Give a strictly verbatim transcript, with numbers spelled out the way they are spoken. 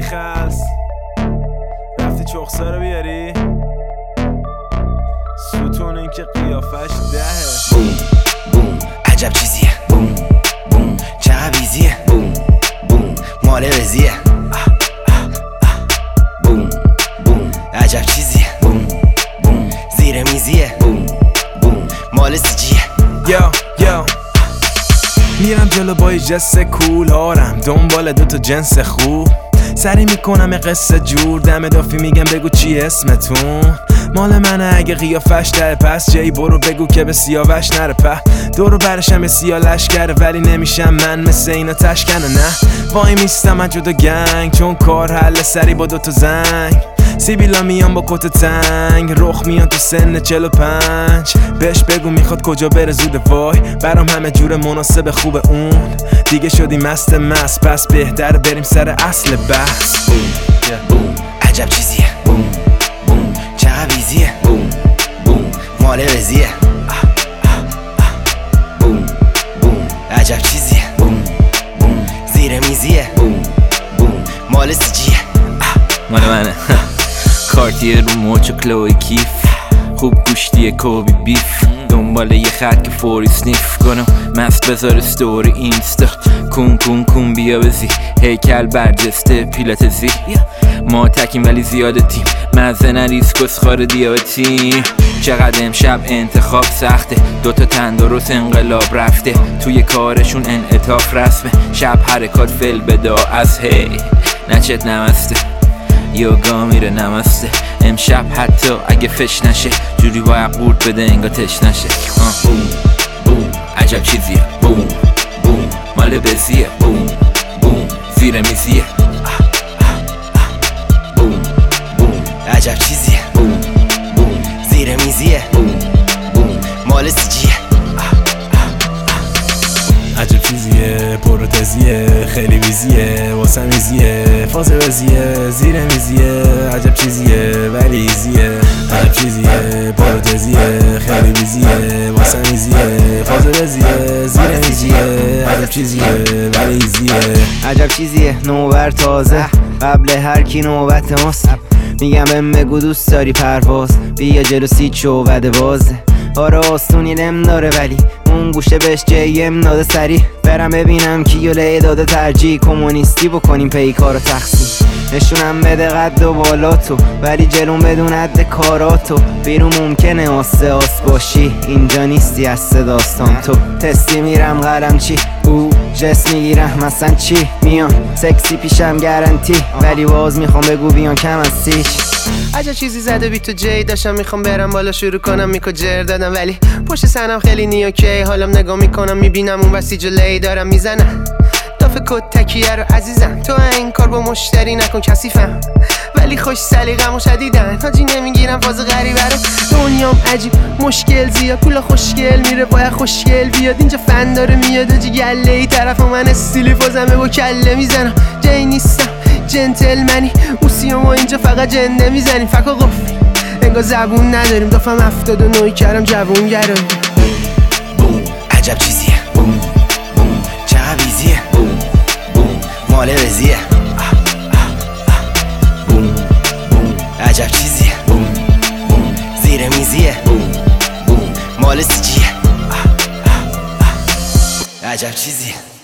خلص رفتی چخسا رو بیاری ستون این که قیافش دهه. بوم بوم عجب چیزیه. بوم بوم چقدر بیزیه. بوم بوم مال وزیه. بوم بوم عجب چیزیه. بوم بوم زیر میزیه. بوم بوم مال سیجیه. یو یو میرم جلو با یه جس کول هارم دنبال دوتا جنس خوب سری میکنم یه قصه جور دم دافی میگم بگو چی اسمتون مال منه اگه قیافش داره پس جایی برو بگو که به سیاوش نره په دورو برشم به سیا لشکره ولی نمیشم من مثل اینا تشکنه نه وای میستم من جدا گنگ چون کار حل سری با دوتا زنگ سیبیلا میان با کت تنگ رخ میان تو سن چل و پنج بهش بگو میخواد کجا بره زود وای برام همه جور مناسب خوب اون دیگه شدی مست مست پس بهتر بریم سر اصل بحث. بوم بوم عجب چیزیه. بوم بوم چقدر بیزیه. بوم بوم مال وزیه. بوم بوم عجب چیزیه. بوم بوم زیر میزیه. بوم بوم مال سیجیه. مال منه. کارتیه رو موچ و کلوی کیف خوب گوشتیه کوبی بیف دنبال یه خط که فوری سنیف کنم مست بذار ستوری اینستا کون کون کون بیا بزی هیکل برجسته پیلت زی ما تکیم ولی زیاده تیم مزه نریز کسخار دیابتی چقدر امشب انتخاب سخته دوتا تندرست انقلاب رفته توی کارشون انعطاف رسمه شب حرکات فل بدا از هی نچت نمسته یوگا میره نمسته امشب حتی اگه فش نشه جوری باید قورت بده انگا تش نشه. بوم بوم عجب چیزیه. بوم بوم مال بزیه. بوم بوم زیر میزیه. بوم بوم عجب چیزیه. بوم بوم زیر میزیه. بوم بوم مال سیجیه. عجب چیزیه پروتزیه خیلی ویزیه واسه میزیه فاز وزیه زیر میزیه عجب چیزیه ولی ایزیه عجب چیزیه پروتزیه خیلی ویزیه واسه میزیه فاز وزیه زیر میزیه عجب چیزیه ولی ایزیه عجب چیزیه نوبر تازه قبل هر کی نوبت ماست میگم بهم بگو دوست داری پرواز بیا جلو سی چو وده بازه آره آستونی نم داره ولی اون گوشه بهش جیم داده سری برم ببینم کیو لی داده ترجیح کمونیستی بکنیم پیکارو تقسیم نشونم بده قد و بالاتو ولی جلوم بدون حد کاراتو بیرون ممکنه آسه آس باشی اینجا نیستی از داستان تو تستی میرم قلم چی او جس میگیرم مثلا چی میان سکسی پیشم گارانتی ولی باز میخوام بگو بیان کم از سیچ عجب چیزی زده بی تو جی داشتم میخوام برم بالا شروع کنم میکو جر دادم ولی پشت سنم خیلی نیوکی حالم نگاه میکنم میبینم اون بسی جلی دارم میزنم دافه کد تکیه رو عزیزم تو این کار با مشتری نکن کثیفم ولی خوش سلیقم و شدیدن حاجی نمیگیرم فاز غریبه رو دنیام عجیب مشکل زیاد پولا خوشگل میره باید خوشگل بیاد اینجا فن داره میاد آجی گله ای طرف من استیلی فازمه با کله میزنم جای نیستم جنتلمنی اوسیام و اینجا فقط جنده میزنیم فکا قفلی انگار زبون نداریم دافم افتاد و نوی کردم جوون گرایی. بوم عجب چیزیه. بوم بوم چقدر بیزیه. بوم بوم مال وزیه. بوم بوم عجب چیزیه. بوم بوم زیر میزیه. بوم بوم مال سیجیه. عجب چیزیه.